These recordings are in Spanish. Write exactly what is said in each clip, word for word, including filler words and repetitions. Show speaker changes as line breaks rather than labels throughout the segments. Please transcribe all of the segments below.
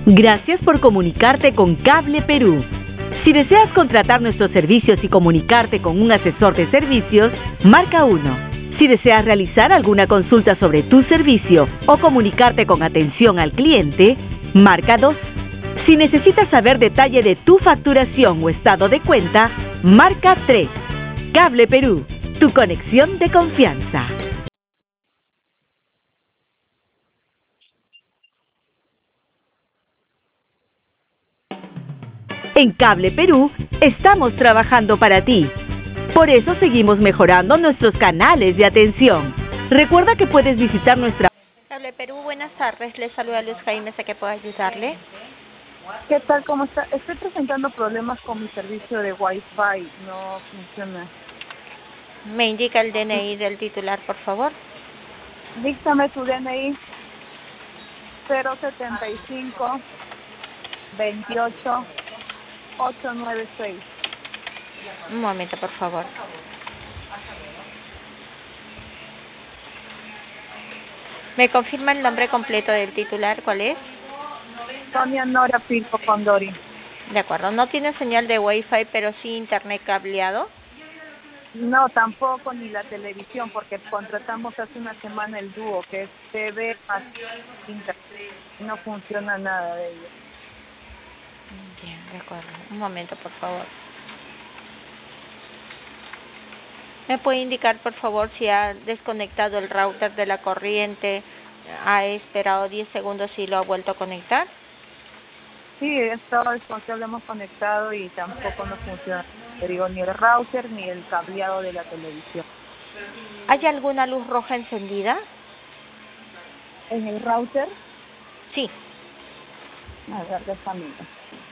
Gracias por comunicarte con Cable Perú. Si deseas contratar nuestros servicios y comunicarte con un asesor de servicios, marca uno. Si deseas realizar alguna consulta sobre tu servicio o comunicarte con atención al cliente, marca dos. Si necesitas saber detalle de tu facturación o estado de cuenta, marca tres. Cable Perú, tu conexión de confianza. En Cable Perú, estamos trabajando para ti. Por eso seguimos mejorando nuestros canales de atención. Recuerda que puedes visitar nuestra...
Cable Perú, buenas tardes. Le saluda Luz Jaime, ¿a qué puedo ayudarle?
¿Qué tal? ¿Cómo está? Estoy presentando problemas con mi servicio de Wi-Fi. No funciona.
¿Me indica el D N I del titular, por favor?
Díctame tu D N I. cero setenta y cinco veintiocho ochocientos noventa y seis.
Un momento, por favor. ¿Me confirma el nombre completo del titular? ¿Cuál es?
Sonia Nora Pilco Condori.
De acuerdo. ¿No tiene señal de Wi-Fi, pero sí internet cableado?
No, tampoco, ni la televisión, porque contratamos hace una semana el dúo, que es T V más internet. No funciona nada de ello.
Bien, de acuerdo. Un momento, por favor. ¿Me puede indicar, por favor, si ha desconectado el router de la corriente, ha esperado diez segundos y lo ha vuelto a conectar?
Sí, esto es porque lo hemos conectado y tampoco nos funciona. Te digo, ni el router ni el cableado de la televisión.
¿Hay alguna luz roja encendida?
¿En el router?
Sí.
A ver, déjame ver.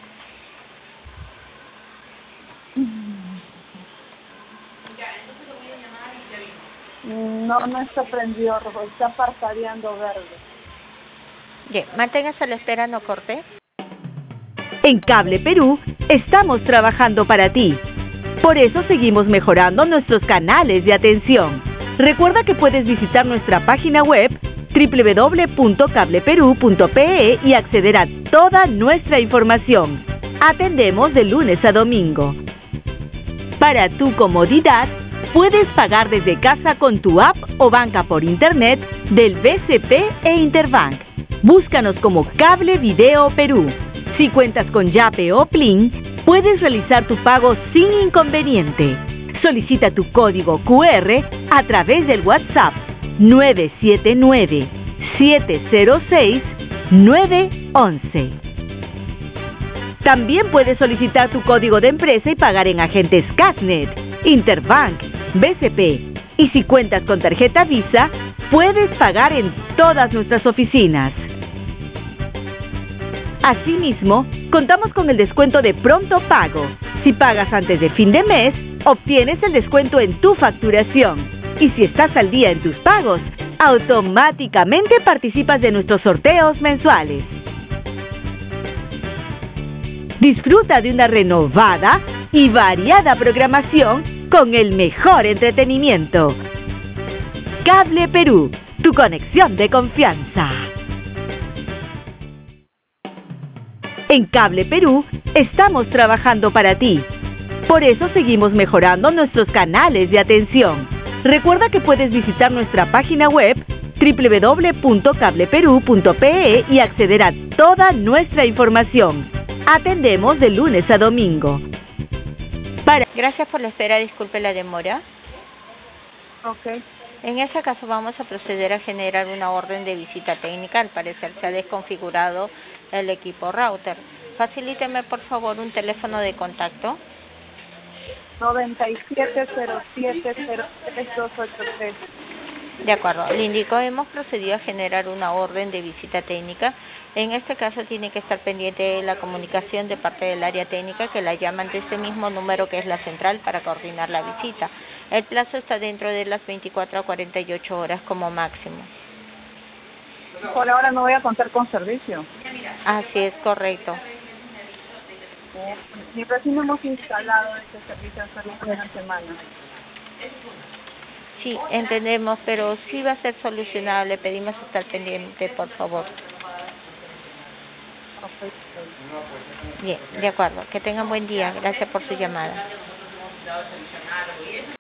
No, no está prendido rojo, está parpadeando verde.
Bien, manténgase a la espera, no corte.
En Cable Perú, estamos trabajando para ti. Por eso seguimos mejorando nuestros canales de atención. Recuerda que puedes visitar nuestra página web doble u doble u doble u punto cable perú punto pe e y acceder a toda nuestra información. Atendemos de lunes a domingo. Para tu comodidad, puedes pagar desde casa con tu app o banca por internet del B C P e Interbank. Búscanos como Cable Video Perú. Si cuentas con Yape o Plin, puedes realizar tu pago sin inconveniente. Solicita tu código cu erre a través del WhatsApp nueve siete nueve, siete cero seis, nueve once. También puedes solicitar tu código de empresa y pagar en agentes Casnet, Interbank, B C P. Y si cuentas con tarjeta Visa, puedes pagar en todas nuestras oficinas. Asimismo, contamos con el descuento de pronto pago. Si pagas antes de fin de mes, obtienes el descuento en tu facturación. Y si estás al día en tus pagos, automáticamente participas de nuestros sorteos mensuales. Disfruta de una renovada y variada programación con el mejor entretenimiento. Cable Perú, tu conexión de confianza. En Cable Perú, estamos trabajando para ti. Por eso seguimos mejorando nuestros canales de atención. Recuerda que puedes visitar nuestra página web doble u doble u doble u punto cable perú punto pe e y acceder a toda nuestra información. Atendemos de lunes a domingo. Para...
Gracias por la espera, disculpe la demora.
Ok.
En ese caso vamos a proceder a generar una orden de visita técnica. Al parecer se ha desconfigurado el equipo router. Facilíteme por favor un teléfono de contacto.
noventa y siete cero siete cero tres dos ocho tres.
De acuerdo, le indico, hemos procedido a generar una orden de visita técnica. En este caso tiene que estar pendiente de la comunicación de parte del área técnica, que la llaman de este mismo número que es la central para coordinar la visita. El plazo está dentro de las veinticuatro a cuarenta y ocho horas como máximo.
Por ahora no voy a contar con servicio.
Así es, correcto.
Ni recién hemos instalado este servicio hace una semana.
Sí, entendemos, pero sí va a ser solucionable. Pedimos estar pendiente, por favor.
no fue.
Bien, de acuerdo. Que tengan buen día. Gracias por su llamada.